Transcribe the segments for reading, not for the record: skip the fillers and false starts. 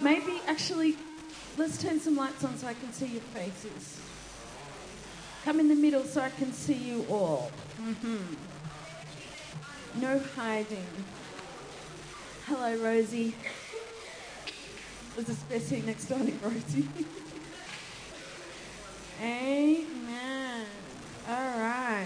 Maybe, actually, let's turn some lights on so I can see your faces. Come in the middle so I can see you all. No hiding. Hello, Rosie. There's a spare seat next door, Rosie. Amen. All right.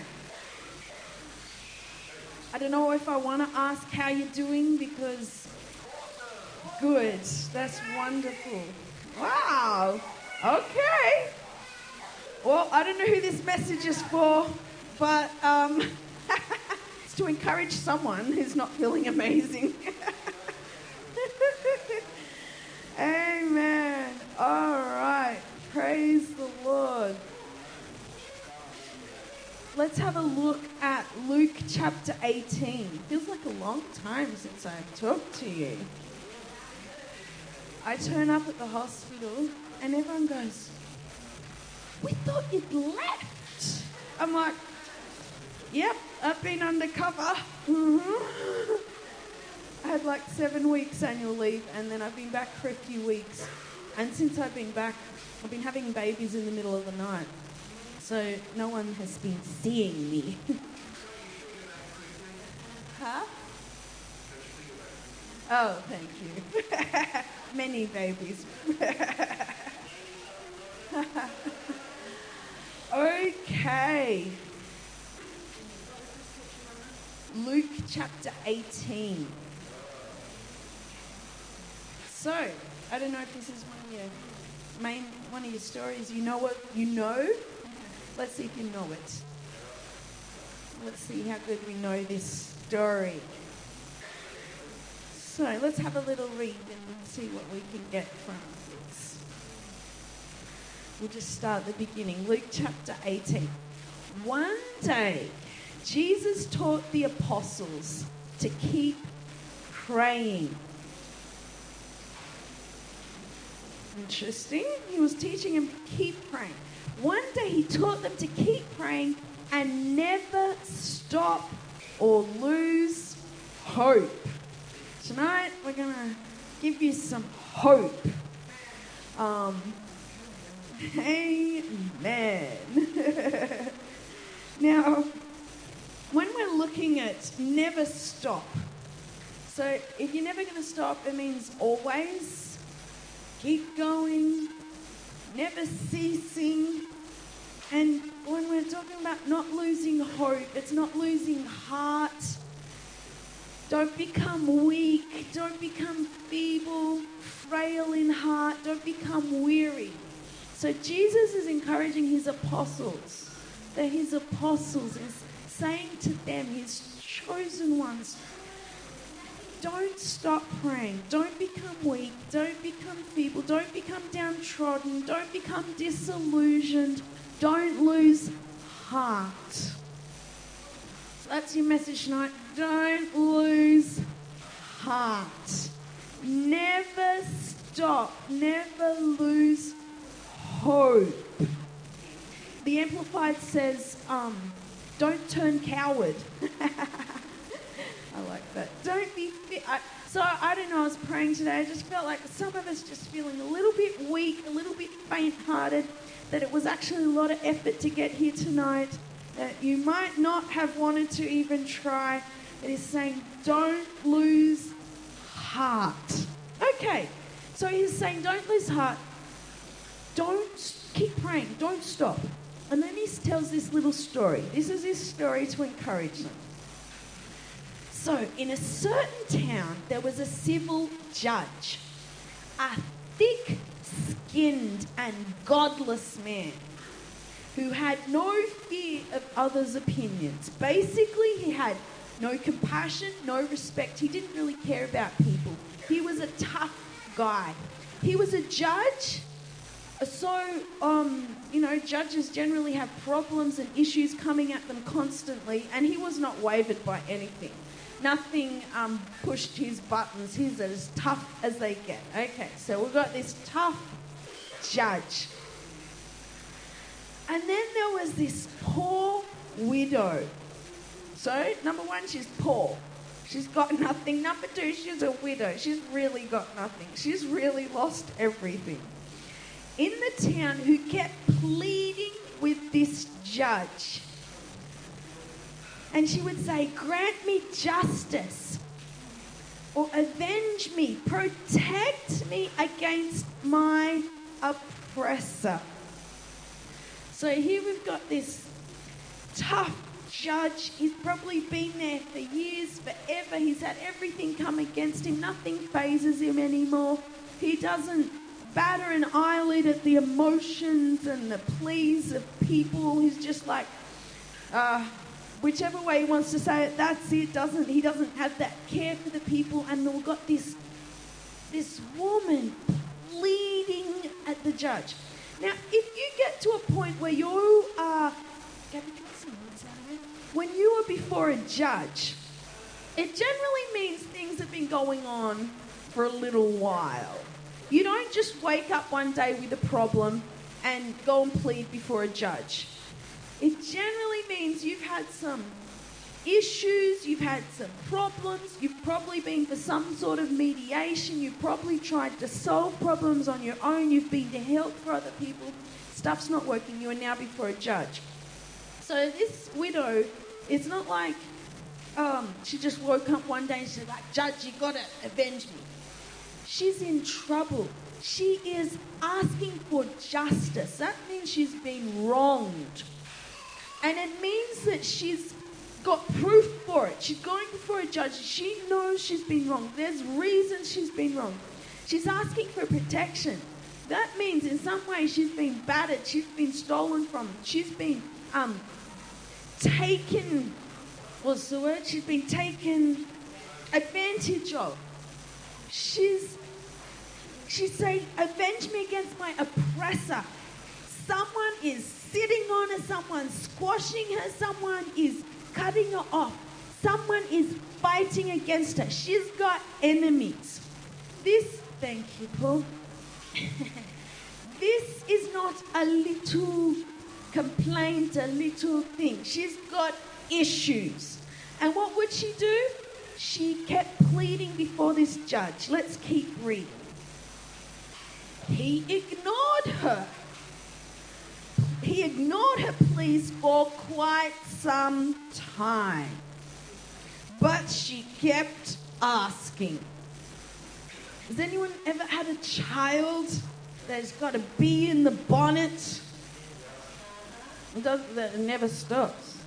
I don't know if I want to ask how you're doing because... Good. That's wonderful. Wow. Okay. Well, I don't know who this message is for, but it's to encourage someone who's not feeling amazing. Amen. All right. Praise the Lord. Let's have a look at Luke chapter 18. Feels like a long time since I've talked to you. I turn up at the hospital and everyone goes, "We thought you'd left." I'm like, "Yep, I've been undercover." I had like 7 weeks annual leave and then I've been back for a few weeks. And since I've been back, I've been having babies in the middle of the night. So no one has been seeing me. Huh? Oh, thank you. Many babies. Okay. Luke chapter 18. So, I don't know if this is one of your stories. You know what you know? Let's see if you know it. Let's see how good we know this story. So let's have a little read and see what we can get from this. We'll just start at the beginning. Luke chapter 18. One day, Jesus taught the apostles to keep praying. Interesting. He was teaching them to keep praying. One day he taught them to keep praying and never stop or lose hope. Tonight we're going to give you some hope. Amen. Now, when we're looking at never stop, so if you're never going to stop, it means always, keep going, never ceasing. And when we're talking about not losing hope, it's not losing heart. Don't become weak. Don't become feeble, frail in heart. Don't become weary. So Jesus is encouraging his apostles. They're his apostles. Is saying to them, his chosen ones, don't stop praying. Don't become weak. Don't become feeble. Don't become downtrodden. Don't become disillusioned. Don't lose heart. So that's your message tonight. Don't lose heart. Never stop. Never lose hope. The Amplified says, don't turn coward. I like that. Don't be fit. So I don't know, I was praying today. I just felt like some of us just feeling a little bit weak, a little bit faint-hearted, that it was actually a lot of effort to get here tonight, that you might not have wanted to even try. It is saying, don't lose heart. Okay, so he's saying, don't lose heart. Don't keep praying. Don't stop. And then he tells this little story. This is his story to encourage them. So, in a certain town, there was a civil judge, a thick-skinned and godless man who had no fear of others' opinions. Basically, he had no compassion, no respect. He didn't really care about people. He was a tough guy. He was a judge. So, judges generally have problems and issues coming at them constantly, and he was not wavered by anything. Nothing pushed his buttons. He's as tough as they get. Okay, so we've got this tough judge. And then there was this poor widow. So, number one, she's poor. She's got nothing. Number 2, she's a widow. She's really got nothing. She's really lost everything. In the town, who kept pleading with this judge. And she would say, grant me justice, or avenge me, protect me against my oppressor. So here we've got this tough judge. He's probably been there for years, forever. He's had everything come against him. Nothing phases him anymore. He doesn't batter an eyelid at the emotions and the pleas of people. He's just like, whichever way he wants to say it, that's it. He doesn't have that care for the people. And we've got this woman pleading at the judge. Now, if you get to a point where you are, when you are before a judge, it generally means things have been going on for a little while. You don't just wake up one day with a problem and go and plead before a judge. It generally means you've had some issues, you've had some problems, you've probably been for some sort of mediation, you've probably tried to solve problems on your own, you've been to help for other people, stuff's not working, you are now before a judge. So this widow, it's not like she just woke up one day and she's like, Judge, you gotta avenge me. She's in trouble. She is asking for justice. That means she's been wronged. And it means that she's got proof for it. She's going before a judge. She knows she's been wronged. There's reasons she's been wronged. She's asking for protection. That means in some way she's been battered. She's been stolen from. She's been taken, what's the word? She's been taken advantage of. She's saying, avenge me against my oppressor. Someone is sitting on her, someone's squashing her, someone is cutting her off, someone is fighting against her. She's got enemies. Thank you, Paul. This is not a little complaint, a little thing. She's got issues. And what would she do? She kept pleading before this judge. Let's keep reading. He ignored her. He ignored her pleas for quite some time. But she kept asking. Has anyone ever had a child that's got a bee in the bonnet? It never stops.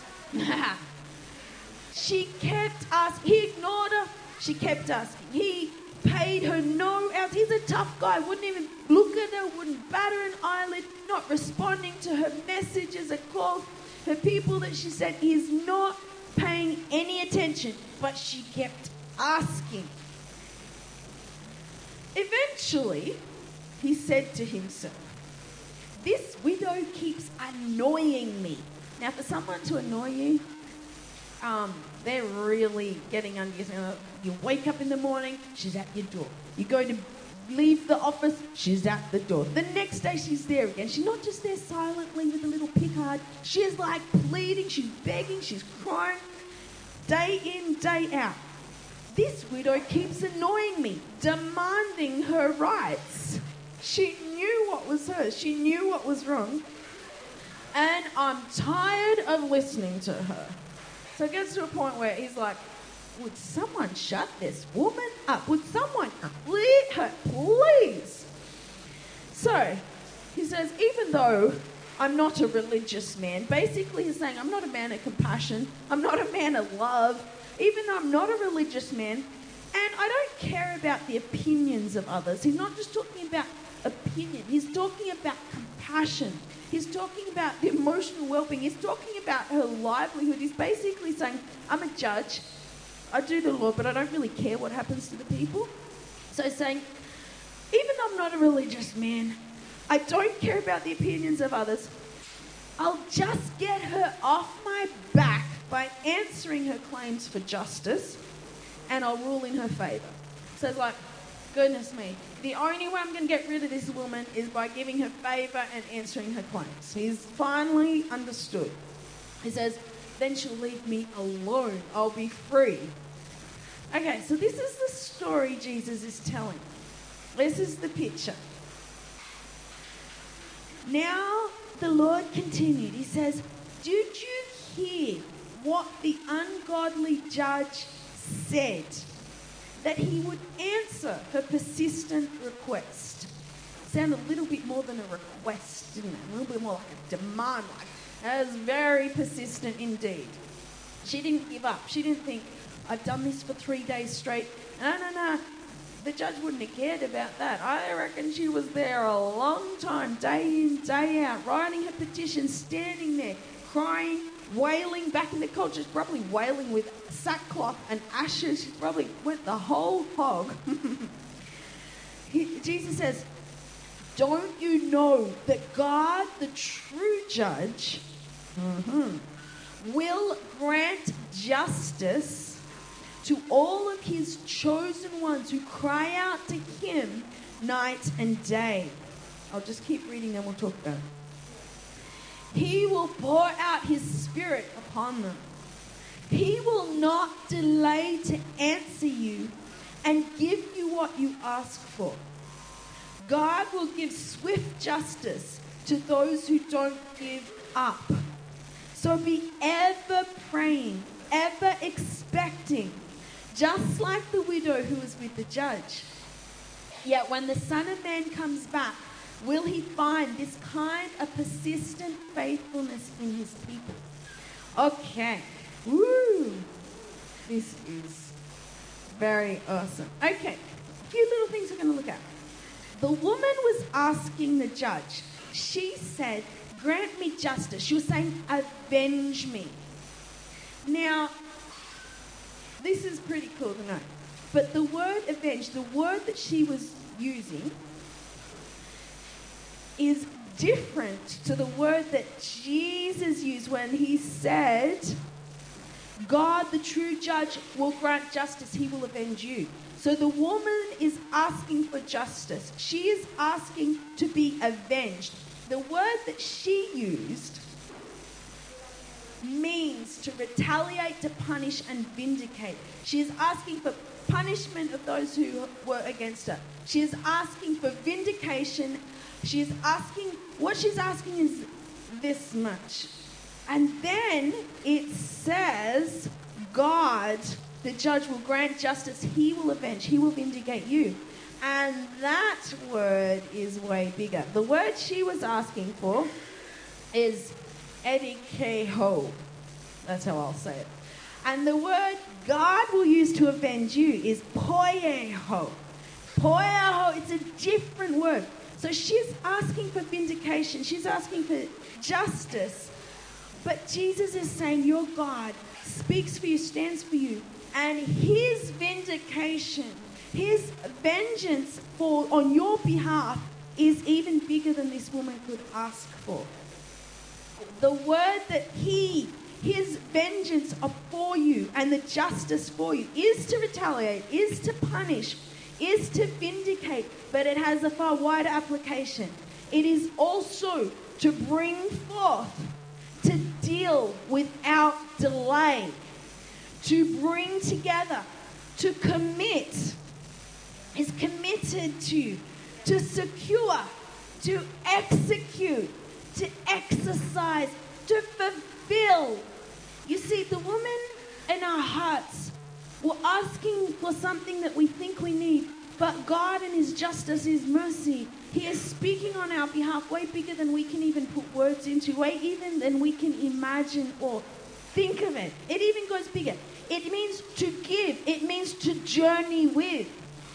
She kept asking. He ignored her. She kept asking. He paid her no else. He's a tough guy. Wouldn't even look at her. Wouldn't batter an eyelid. Not responding to her messages, her calls, her people that she said. He's not paying any attention. But she kept asking. Eventually, he said to himself, this widow keeps annoying me. Now, for someone to annoy you, they're really getting under your skin. You wake up in the morning, she's at your door. You go to leave the office, she's at the door. The next day, she's there again. She's not just there silently with a little pickard. She's like pleading, she's begging, she's crying, day in, day out. This widow keeps annoying me, demanding her rights. She knew what was hers. She knew what was wrong. And I'm tired of listening to her. So it gets to a point where he's like, would someone shut this woman up? Would someone clear her, please? So he says, even though I'm not a religious man, basically he's saying, I'm not a man of compassion. I'm not a man of love. Even though I'm not a religious man, and I don't care about the opinions of others. He's not just talking about opinion. He's talking about compassion. He's talking about the emotional well-being. He's talking about her livelihood. He's basically saying, I'm a judge. I do the law, but I don't really care what happens to the people. So he's saying, even though I'm not a religious man, I don't care about the opinions of others. I'll just get her off my back by answering her claims for justice, and I'll rule in her favour. So it's like, goodness me, the only way I'm going to get rid of this woman is by giving her favour and answering her claims. He's finally understood. He says, then she'll leave me alone. I'll be free. Okay, so this is the story Jesus is telling. This is the picture. Now the Lord continued. He says, did you hear what the ungodly judge said? That he would answer her persistent request. Sounded a little bit more than a request, didn't it? A little bit more like a demand. Like, that was very persistent indeed. She didn't give up. She didn't think, I've done this for 3 days straight. No. The judge wouldn't have cared about that. I reckon she was there a long time, day in, day out, writing her petition, standing there, crying, wailing. Back in the culture, she's probably wailing with sackcloth and ashes. She probably went the whole hog. Jesus says, don't you know that God, the true judge, will grant justice to all of his chosen ones who cry out to him night and day? I'll just keep reading and we'll talk about it. He will pour out his Spirit upon them. He will not delay to answer you and give you what you ask for. God will give swift justice to those who don't give up. So be ever praying, ever expecting, just like the widow who was with the judge. Yet when the Son of Man comes back, will he find this kind of persistent faithfulness in his people? Okay. Woo! This is very awesome. Okay. A few little things we're going to look at. The woman was asking the judge. She said, grant me justice. She was saying, avenge me. Now, this is pretty cool to know. But the word avenge, the word that she was using, is different to the word that Jesus used when he said, God, the true judge, will grant justice. He will avenge you. So the woman is asking for justice. She is asking to be avenged. The word that she used means to retaliate, to punish, and vindicate. She is asking for punishment of those who were against her. She is asking for vindication. What she's asking is this much. And then it says, God, the judge, will grant justice. He will avenge. He will vindicate you. And that word is way bigger. The word she was asking for is edikeho. That's how I'll say it. And the word God will use to avenge you is poieho. Poieho, it's a different word. So she's asking for vindication. She's asking for justice. But Jesus is saying, your God speaks for you, stands for you. And his vindication, his vengeance on your behalf is even bigger than this woman could ask for. The word that his vengeance for you and the justice for you is to retaliate, is to punish, is to vindicate, but it has a far wider application. It is also to bring forth, to deal without delay, to bring together, to commit, is committed to secure, to execute, to exercise, to fulfill. You see, the woman in our hearts, we're asking for something that we think we need, but God in his justice, his mercy, he is speaking on our behalf way bigger than we can even put words into, way even than we can imagine or think of it. It even goes bigger. It means to give. It means to journey with.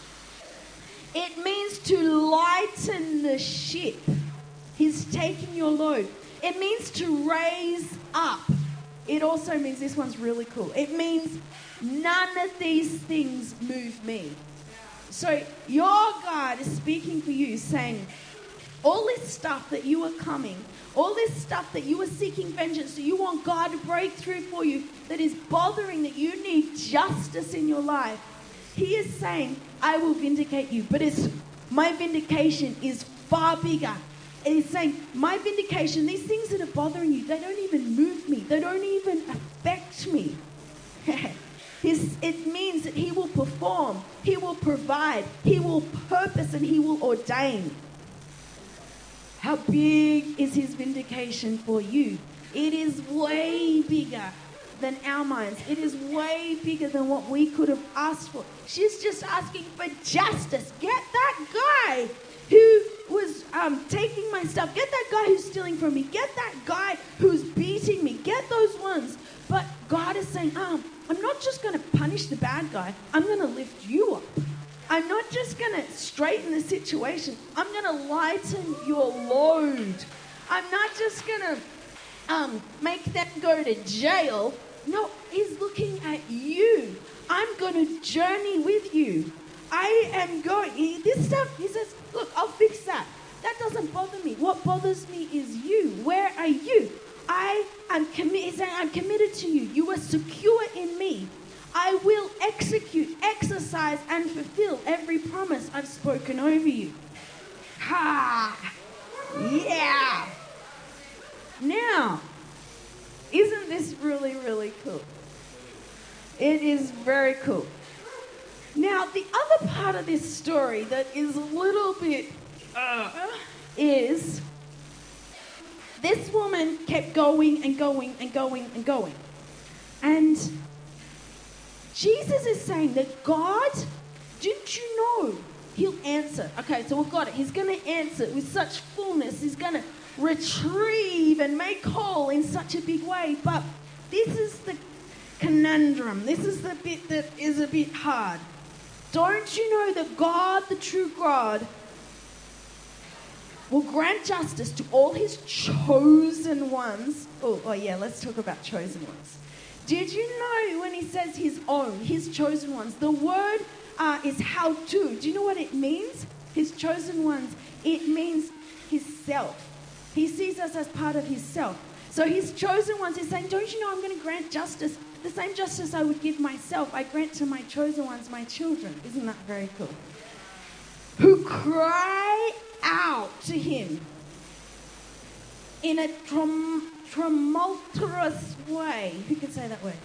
It means to lighten the ship. He's taking your load. It means to raise up. It also means, this one's really cool, it means none of these things move me. So your God is speaking for you, saying, all this stuff that you are coming, all this stuff that you are seeking vengeance, that you want God to break through for you, that is bothering, that you need justice in your life. He is saying, I will vindicate you, but my vindication is far bigger. And he's saying, my vindication, these things that are bothering you, they don't even move me. They don't even affect me. It means that he will perform, he will provide, he will purpose, and he will ordain. How big is his vindication for you? It is way bigger than our minds. It is way bigger than what we could have asked for. She's just asking for justice. Get that guy who was taking my stuff. Get that guy who's stealing from me. Get that guy who's beating me. Get those ones. But God is saying, I'm not just going to punish the bad guy. I'm going to lift you up. I'm not just going to straighten the situation. I'm going to lighten your load. I'm not just going to make them go to jail. No, he's looking at you. I'm going to journey with you. I am going. This stuff, he says, look, I'll fix that. That doesn't bother me. What bothers me is you. Where are you? I am committed. I'm committed to you. You are secure in me. I will execute, exercise, and fulfill every promise I've spoken over you. Ha! Yeah! Now, isn't this really, really cool? It is very cool. Now, the other part of this story that is a little bit is this woman kept going and going and going and going. And Jesus is saying that God, didn't you know he'll answer? Okay, so we've got it. He's going to answer with such fullness. He's going to retrieve and make whole in such a big way. But this is the conundrum. This is the bit that is a bit hard. Don't you know that God, the true God, will grant justice to all his chosen ones? Oh yeah, let's talk about chosen ones. Did you know when he says his own, his chosen ones, the word is how to. Do you know what it means? His chosen ones. It means his self. He sees us as part of his self. So his chosen ones is saying, don't you know I'm going to grant justice? The same justice I would give myself, I grant to my chosen ones, my children. Isn't that very cool? Who cry out to him in a tumultuous way. Who can say that word?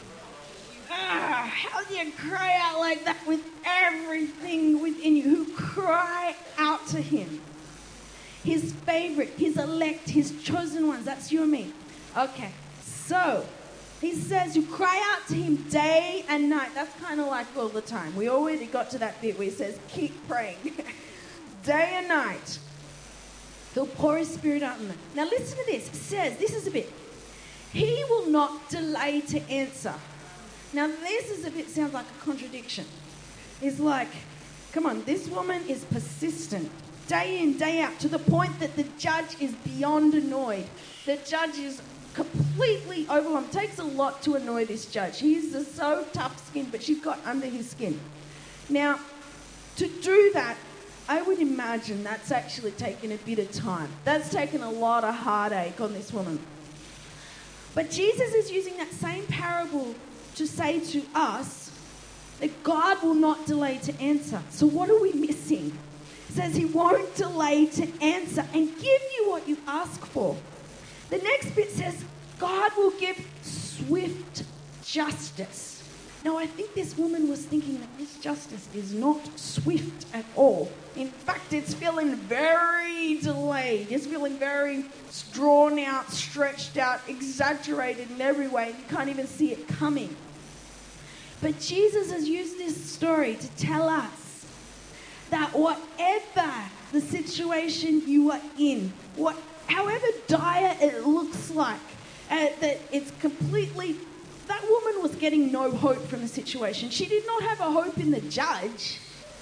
How do you cry out like that with everything within you? Who cry out to him. His favorite, his elect, his chosen ones. That's you and me. Okay, so he says you cry out to him day and night. That's kind of like all the time. We already got to that bit where he says keep praying. Day and night. He'll pour his spirit out on them. Now listen to this. It says, this is a bit. He will not delay to answer. Now this is a bit, sounds like a contradiction. It's like, come on, this woman is persistent. Day in, day out, to the point that the judge is beyond annoyed. The judge is completely overwhelmed. It takes a lot to annoy this judge. He's so tough-skinned, but she's got under his skin. Now, to do that, I would imagine that's actually taken a bit of time. That's taken a lot of heartache on this woman. But Jesus is using that same parable to say to us that God will not delay to answer. So what are we missing? It says he won't delay to answer and give you what you ask for. The next bit says God will give swift justice. Now, I think this woman was thinking that this justice is not swift at all. In fact, it's feeling very delayed. It's feeling very drawn out, stretched out, exaggerated in every way. You can't even see it coming. But Jesus has used this story to tell us that whatever the situation you are in, however dire it looks like, that it's completely... That woman was getting no hope from the situation. She did not have a hope in the judge.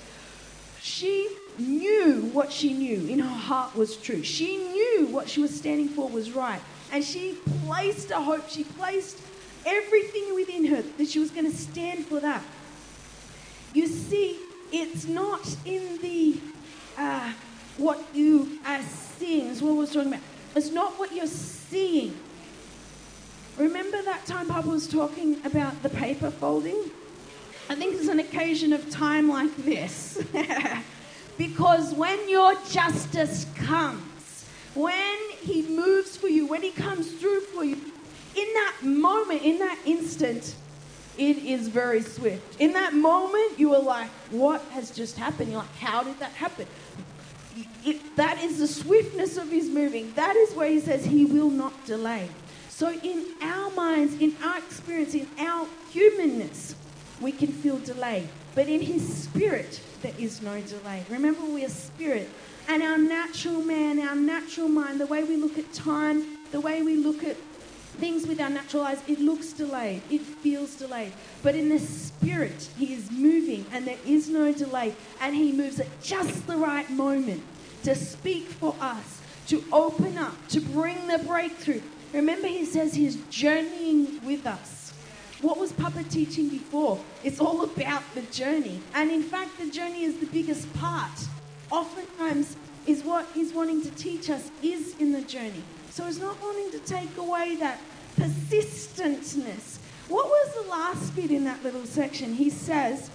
She knew what she knew in her heart was true. She knew what she was standing for was right. And she placed her hope, she placed everything within her that she was going to stand for that. You see, it's not in the what you are seeing. Is what I was talking about. It's not what you're seeing. Remember that time Papa was talking about the paper folding? I think it's an occasion of time like this. Because when your justice comes, when he moves for you, when he comes through for you, in that moment, in that instant, It is very swift. In that moment, you were like, what has just happened? You're like, how did that happen? That is the swiftness of his moving. That is where he says he will not delay. So in our minds, in our experience, in our humanness, we can feel delay. But in his spirit, there is no delay. Remember, we are spirit. And our natural man, our natural mind, the way we look at time, the way we look at things with our natural eyes, it looks delayed. It feels delayed. But in the spirit, he is moving and there is no delay. And he moves at just the right moment to speak for us, to open up, to bring the breakthrough. Remember, he says he's journeying with us. What was Papa teaching before? It's all about the journey. And in fact, the journey is the biggest part. Oftentimes, is what he's wanting to teach us is in the journey. So he's not wanting to take away that persistentness. What was the last bit in that little section? He says,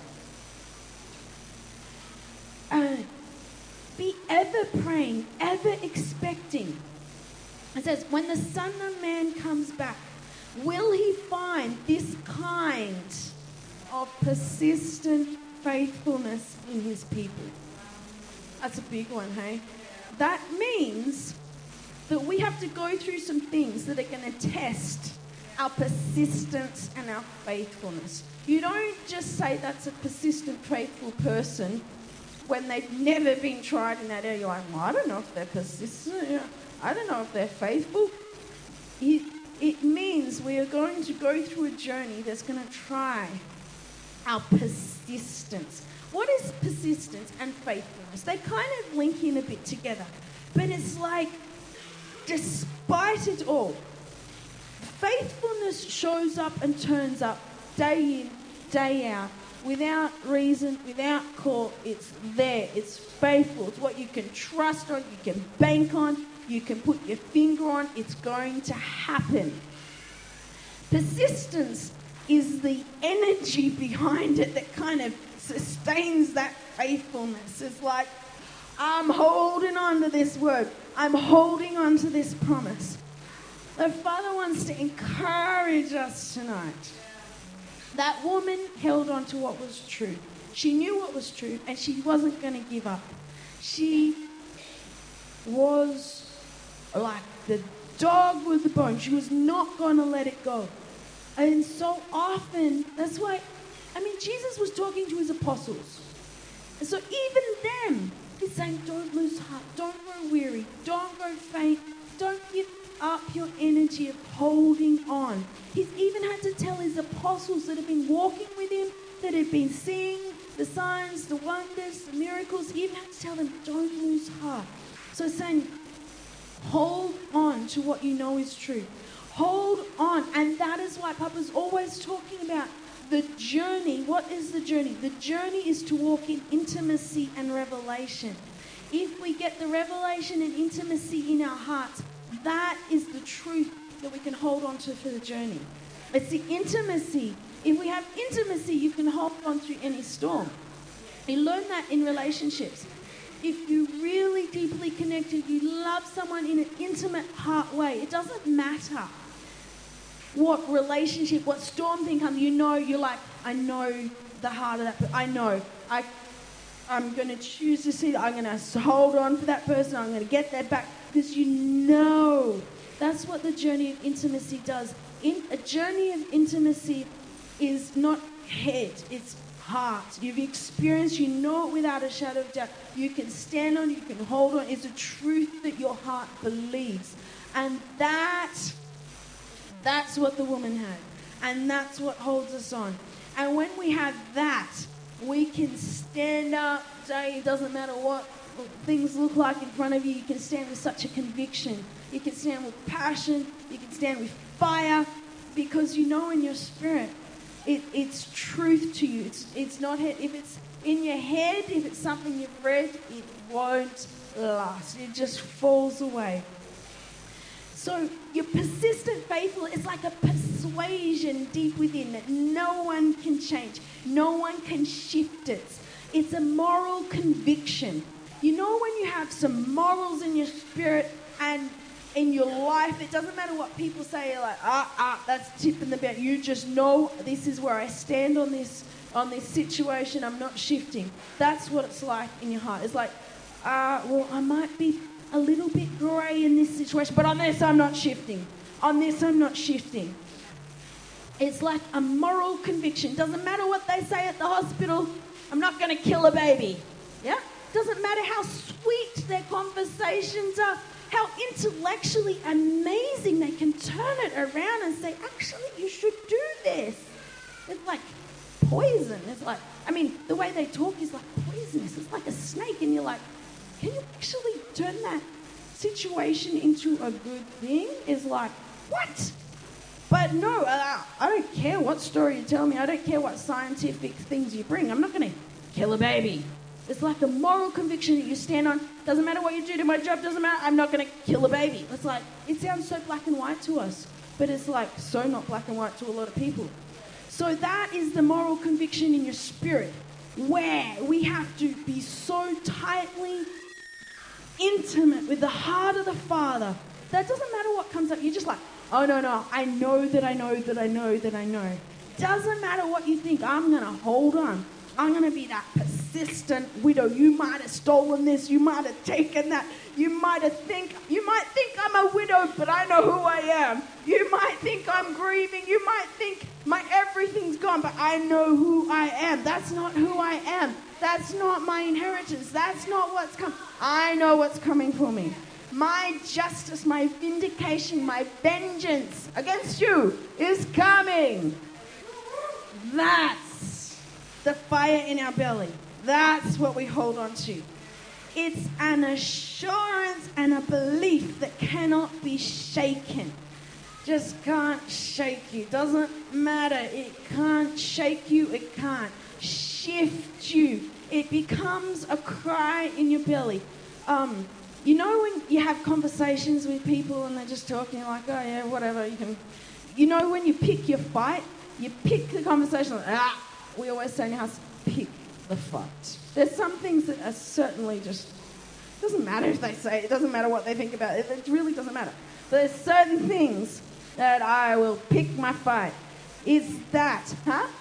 be ever praying, ever expecting. It says, when the Son of Man comes back, will he find this kind of persistent faithfulness in his people? That's a big one, hey? That means that we have to go through some things that are going to test our persistence and our faithfulness. You don't just say that's a persistent, faithful person when they've never been tried in that area. You're like, well, I don't know if they're persistent. I don't know if they're faithful. It means we are going to go through a journey that's going to try our persistence. What is persistence and faithfulness? They kind of link in a bit together. But it's like, despite it all, faithfulness shows up and turns up day in, day out, without reason, without call. It's there. It's faithful. It's what you can trust on, you can bank on, you can put your finger on. It's going to happen. Persistence is the energy behind it that kind of sustains that faithfulness. It's like, I'm holding on to this word. I'm holding on to this promise. The Father wants to encourage us tonight. That woman held on to what was true. She knew what was true and she wasn't going to give up. She was like the dog with the bone. She was not going to let it go. And so often, that's why, Jesus was talking to his apostles. And so even them, he's saying, don't lose heart, don't grow weary, don't grow faint, don't give up your energy of holding on. He's even had to tell his apostles that have been walking with him, that have been seeing the signs, the wonders, the miracles. He even had to tell them, don't lose heart. So he's saying, hold on to what you know is true. Hold on. And that is why Papa's always talking about the journey. What is the journey? The journey is to walk in intimacy and revelation. If we get the revelation and intimacy in our hearts, that is the truth that we can hold on to for the journey. It's the intimacy. If we have intimacy, you can hold on through any storm. You learn that in relationships. If you're really deeply connected, you love someone in an intimate heart way, it doesn't matter what relationship, what storm thing comes. You're like, I know the heart of that person. I know. I'm going to choose to see that. I'm going to hold on for that person. I'm going to get their back. Because you know. That's what the journey of intimacy does. A journey of intimacy is not head, it's heart. You've experienced, you know it without a shadow of doubt. You can stand on, you can hold on. It's a truth that your heart believes. And that's what the woman had. And that's what holds us on. And when we have that, we can stand up. It doesn't matter what things look like in front of you. You can stand with such a conviction. You can stand with passion. You can stand with fire. Because you know in your spirit, it's truth to you. It's not head. If it's in your head, if it's something you've read, it won't last. It just falls away. So your persistent faithful is like a persuasion deep within that no one can change. No one can shift it. It's a moral conviction. You know when you have some morals in your spirit and in your life. It doesn't matter what people say. You're like, that's tipping the belt. You just know this is where I stand on this situation. I'm not shifting. That's what it's like in your heart. It's like, well, I might be a little bit grey in this situation, but on this I'm not shifting. On this I'm not shifting. It's like a moral conviction. Doesn't matter what they say at the hospital. I'm not going to kill a baby. Yeah? Doesn't matter how sweet their conversations are, how intellectually amazing they can turn it around and say, actually, you should do this. It's like poison. It's like, the way they talk is like poisonous. It's like a snake, and you're like, can you actually turn that situation into a good thing? It's like, what? But no, I don't care what story you tell me. I don't care what scientific things you bring. I'm not going to kill a baby. It's like a moral conviction that you stand on. Doesn't matter what you do to my job, doesn't matter. I'm not going to kill a baby. It's like, it sounds so black and white to us, but it's like so not black and white to a lot of people. So that is the moral conviction in your spirit, where we have to be so tightly intimate with the heart of the Father. That doesn't matter what comes up. You're just like, oh, no, I know that I know that I know that I know. Doesn't matter what you think. I'm going to hold on. I'm going to be that persistent widow. You might have stolen this. You might have taken that. You might think I'm a widow, but I know who I am. You might think I'm grieving. You might think my everything's gone, but I know who I am. That's not who I am. That's not my inheritance. That's not what's coming. I know what's coming for me. My justice, my vindication, my vengeance against you is coming. That's the fire in our belly. That's what we hold on to. It's an assurance and a belief that cannot be shaken. Just can't shake you. Doesn't matter. It can't shake you. It can't shift you. It becomes a cry in your belly. You know when you have conversations with people and they're just talking, you're like, oh yeah, whatever, you can... You know when you pick your fight, you pick the conversation, we always say in the house, pick the fight. There's some things that are certainly just... Doesn't matter if they say it, doesn't matter what they think about it, it really doesn't matter. There's certain things that I will pick my fight. Is that,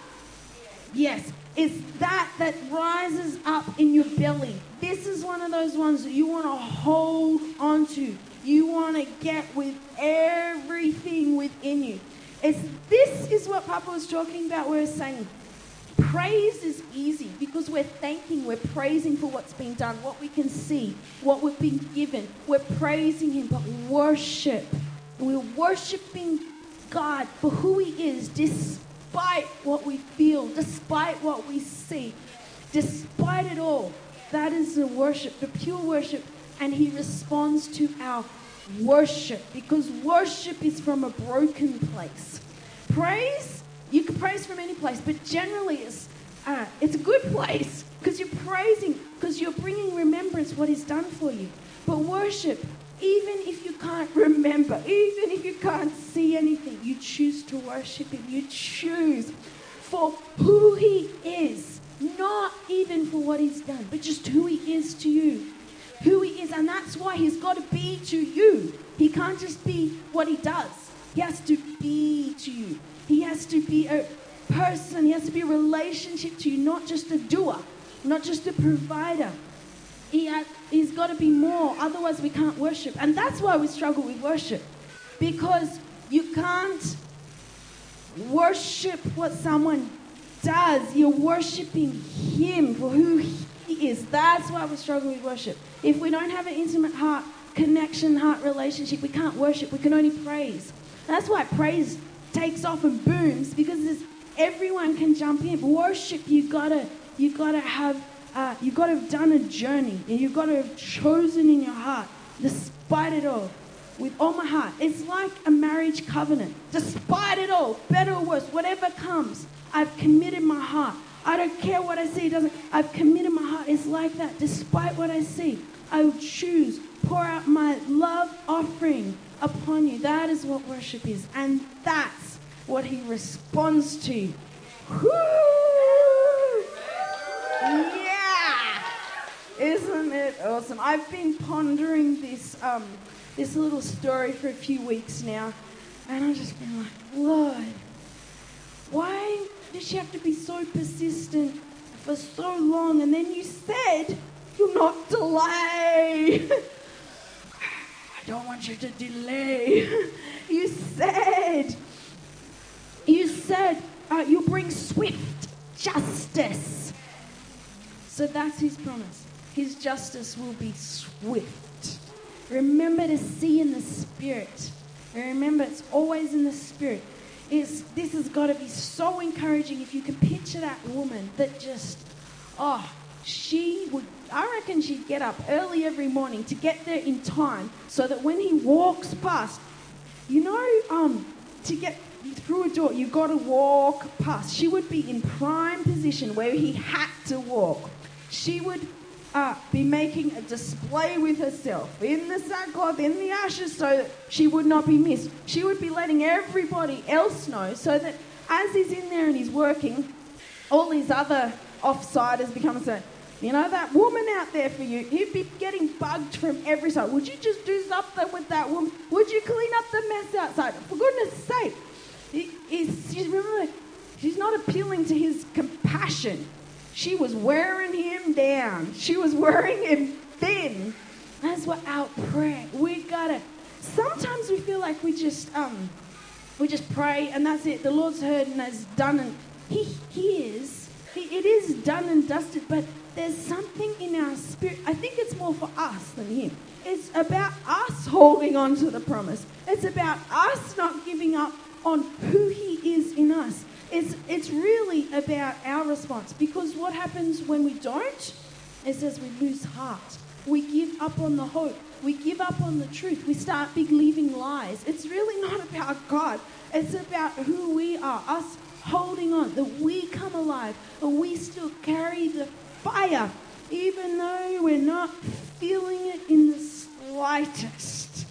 Yes. It's that rises up in your belly. This is one of those ones that you want to hold on to. You want to get with everything within you. This is what Papa was talking about, where he's saying praise is easy because we're praising for what's been done, what we can see, what we've been given. We're praising him, but worship. We're worshiping God for who he is, despite what we feel, despite what we see, despite it all. That is the worship, the pure worship, and he responds to our worship, because worship is from a broken place. Praise, you can praise from any place, but generally it's a good place, because you're praising, because you're bringing remembrance what he's done for you. But worship, even if you can't remember, even if you can't see anything, you choose to worship him. You choose for who he is, not even for what he's done, but just who he is to you. Who he is, and that's why he's got to be to you. He can't just be what he does. He has to be to you. He has to be a person. He has to be a relationship to you, not just a doer, not just a provider. He's got to be more, otherwise we can't worship. And that's why we struggle with worship, because you can't worship what someone does. You're worshiping him for who he is. That's why we struggle with worship. If we don't have an intimate heart connection, heart relationship, we can't worship. We can only praise. That's why praise takes off and booms, because everyone can jump in. Worship, you've got to have done a journey, and you've got to have chosen in your heart, despite it all, with all my heart. It's like a marriage covenant. Despite it all, better or worse, whatever comes, I've committed my heart. I don't care what I see. I've committed my heart. It's like that. Despite what I see, I will choose, pour out my love offering upon you. That is what worship is, and that's what he responds to. Woo! Yeah! Isn't it awesome? I've been pondering this little story for a few weeks now, and I've just been like, Lord, why does she have to be so persistent for so long? And then you said you'll not delay. I don't want you to delay. You said you'll bring swift justice. So that's his promise. His justice will be swift. Remember to see in the Spirit. Remember, it's always in the Spirit. This has got to be so encouraging if you can picture that woman that just, I reckon she'd get up early every morning to get there in time so that when he walks past, to get through a door, you've got to walk past. She would be in prime position where he had to walk. She would be making a display with herself in the sackcloth, in the ashes, so that she would not be missed. She would be letting everybody else know so that as he's in there and he's working, all these other offsiders become saying, that woman out there for you, he'd be getting bugged from every side. Would you just do something with that woman? Would you clean up the mess outside? For goodness sake. She's not appealing to his compassion. She was wearing him down. She was wearing him thin. That's what our prayer. Sometimes we feel like we just pray and that's it. The Lord's heard and has done, and He hears. It is done and dusted. But there's something in our spirit. I think it's more for us than him. It's about us holding on to the promise. It's about us not giving up on who he is in us. It's really about our response, because what happens when we don't? It says we lose heart. We give up on the hope. We give up on the truth. We start believing lies. It's really not about God. It's about who we are, us holding on, that we come alive, and we still carry the fire, even though we're not feeling it in the slightest.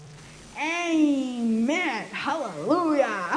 Amen. Hallelujah.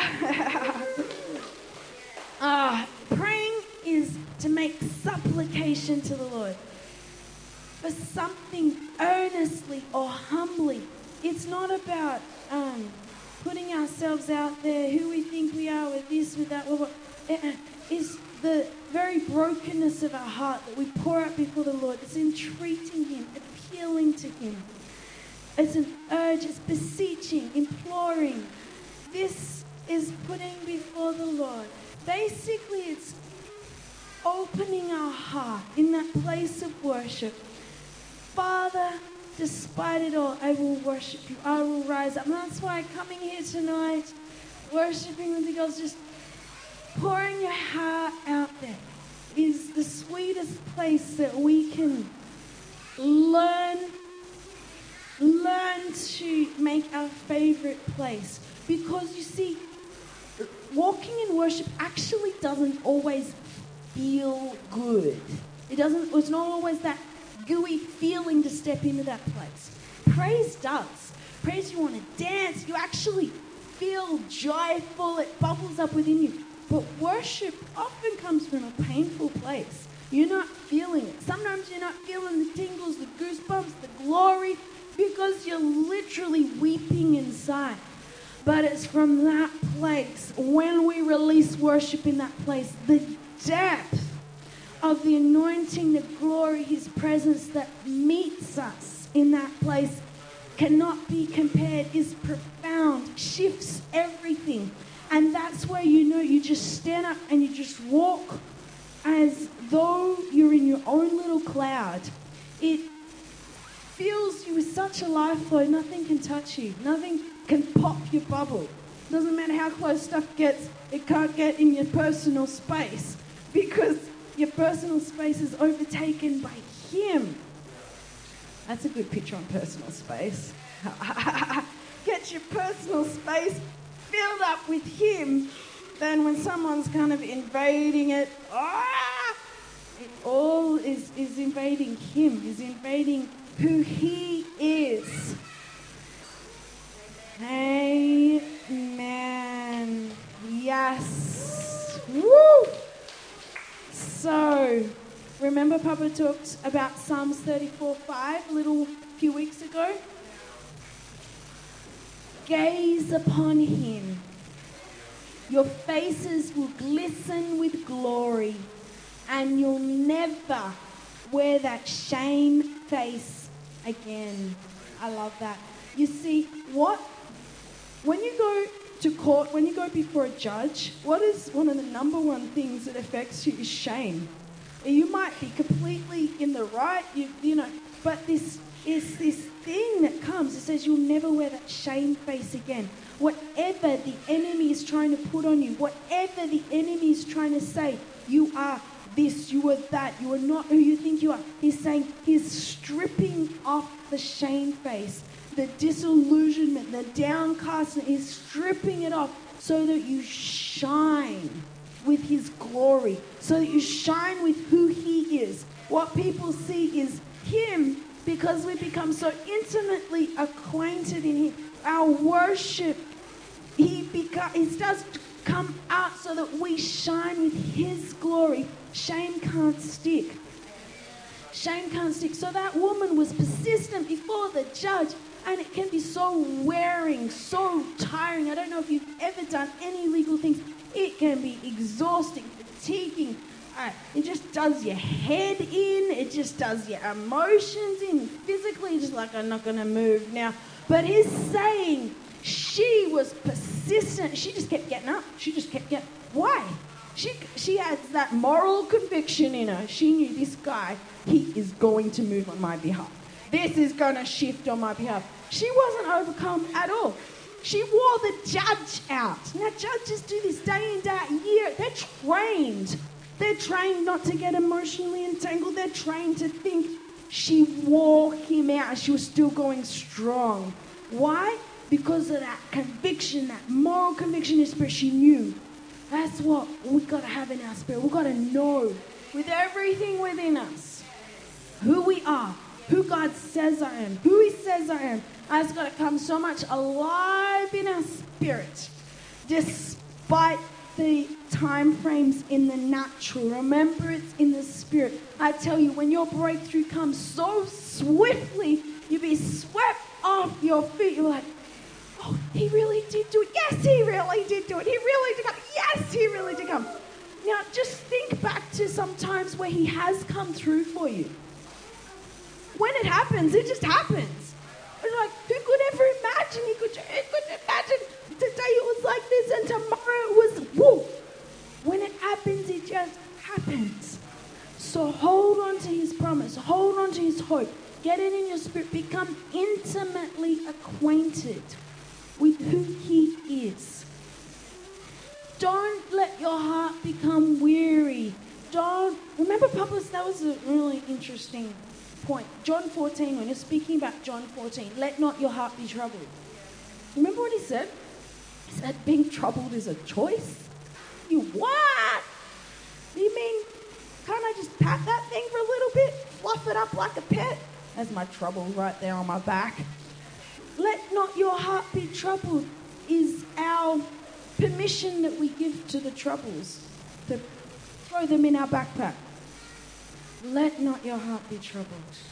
Praying is to make supplication to the Lord for something earnestly or humbly. It's not about putting ourselves out there, who we think we are, with this, with that. It's the very brokenness of our heart that we pour out before the Lord. It's entreating him, appealing to him. It's an urge, it's beseeching, imploring. This is putting before the Lord. Basically, it's opening our heart in that place of worship. Father, despite it all, I will worship you. I will rise up. And that's why coming here tonight, worshiping with the girls, just pouring your heart out there is the sweetest place that we can learn to make our favorite place. Because you see, walking in worship actually doesn't always feel good. It's not always that gooey feeling to step into that place. Praise does. Praise, you want to dance. You actually feel joyful. It bubbles up within you. But worship often comes from a painful place. You're not feeling it. Sometimes you're not feeling the tingles, the goosebumps, the glory, because you're literally weeping inside. But it's from that place, when we release worship in that place, the depth of the anointing, the glory, his presence that meets us in that place cannot be compared, is profound, shifts everything. And that's where you just stand up and you just walk as though you're in your own little cloud. It fills you with such a life flow, nothing can touch you. Nothing can pop your bubble. Doesn't matter how close stuff gets, it can't get in your personal space, because your personal space is overtaken by him. That's a good picture on personal space. Get your personal space filled up with him. Then when someone's kind of invading it, it all is invading him, is invading who he is. Amen. Yes. Woo! So, Remember Papa talked about Psalms 34:5 a few weeks ago? Gaze upon him. Your faces will glisten with glory, and you'll never wear that shame face again. I love that. You see, when you go to court, when you go before a judge, what is one of the number one things that affects you is shame. You might be completely in the right, you know, but this is this thing that comes. It says you'll never wear that shame face again. Whatever the enemy is trying to put on you, whatever the enemy is trying to say, you are this, you are that, you are not who you think you are. He's saying he's stripping off the shame face, the disillusionment, the downcastness. He's stripping it off so that you shine with his glory, so that you shine with who he is. What people see is him because we become so intimately acquainted in him. Our worship, he does come out so that we shine with his glory. Shame can't stick. Shame can't stick. So that woman was persistent before the judge, and it can be so wearing, so tiring. I don't know if you've ever done any legal things. It can be exhausting, fatiguing. It just does your head in. It just does your emotions in. Physically, just like, I'm not going to move now. But he's saying she was persistent. She just kept getting up. She just kept getting. Why? She has that moral conviction in her. She knew this guy, he is going to move on my behalf. This is going to shift on my behalf. She wasn't overcome at all. She wore the judge out. Now, judges do this day in, day out, year. They're trained. They're trained not to get emotionally entangled. They're trained to think. She wore him out. She was still going strong. Why? Because of that conviction, that moral conviction in spirit. She knew. That's what we've got to have in our spirit. We've got to know with everything within us who we are, who God says I am, who he says I am. That's got to come so much alive in our spirit, despite the time frames in the natural. Remember, it's in the spirit. I tell you, when your breakthrough comes so swiftly, you'll be swept off your feet. You're like, oh, he really did do it. Yes, he really did do it. He really did come. Yes, he really did come. Now, just think back to some times where he has come through for you. When it happens, it just happens. It's like, who could ever imagine he could imagine today it was like this and tomorrow it was, whoa. When it happens, it just happens. So hold on to his promise. Hold on to his hope. Get it in your spirit. Become intimately acquainted with who he is. Don't let your heart become weary. Remember, Papa, that was a really interesting point. John 14, when you're speaking about John 14, let not your heart be troubled. Remember what he said? He said, being troubled is a choice? You what? You mean, can't I just pat that thing for a little bit? Fluff it up like a pet? There's my trouble right there on my back. Let not your heart be troubled is our permission that we give to the troubles, to throw them in our backpack. Let not your heart be troubled.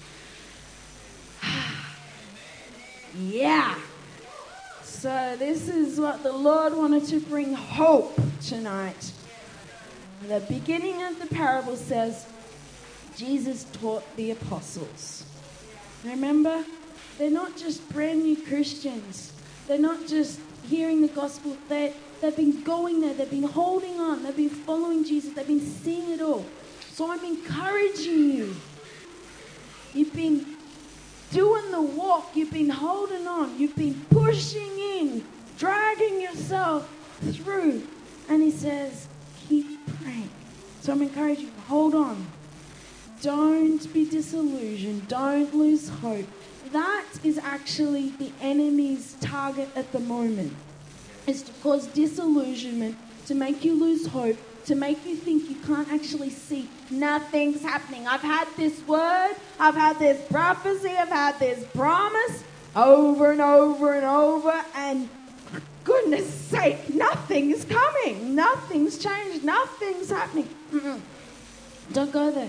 Yeah. So this is what the Lord wanted to bring hope tonight. The beginning of the parable says, Jesus taught the apostles. Remember? They're not just brand new Christians. They're not just hearing the gospel. They've been going there. They've been holding on. They've been following Jesus. They've been seeing it all. So I'm encouraging you. You've been doing the walk. You've been holding on. You've been pushing in, dragging yourself through. And he says, keep praying. So I'm encouraging you, hold on. Don't be disillusioned. Don't lose hope. That is actually the enemy's target at the moment, is to cause disillusionment, to make you lose hope, to make you think you can't actually see nothing's happening. I've had this word, I've had this prophecy, I've had this promise over and over and over, and goodness sake, nothing's coming, nothing's changed, nothing's happening. Don't go there.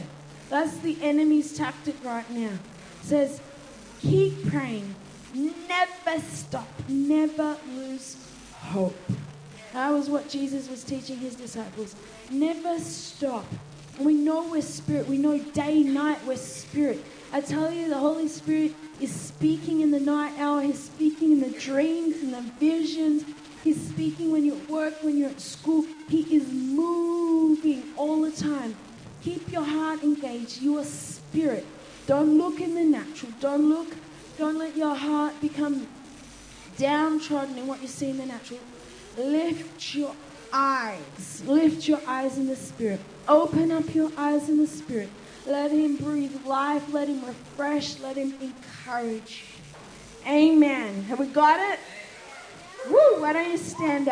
That's the enemy's tactic right now. It says, keep praying. Never stop. Never lose hope. That was what Jesus was teaching his disciples. Never stop. We know we're spirit. We know day, night, we're spirit. I tell you, the Holy Spirit is speaking in the night hour. He's speaking in the dreams and the visions. He's speaking when you're at work, when you're at school. He is moving all the time. Keep your heart engaged. You are spirit. Don't look in the natural. Don't let your heart become downtrodden in what you see in the natural. Lift your eyes. Lift your eyes in the spirit. Open up your eyes in the spirit. Let him breathe life. Let him refresh. Let him encourage you. Amen. Have we got it? Woo! Why don't you stand up?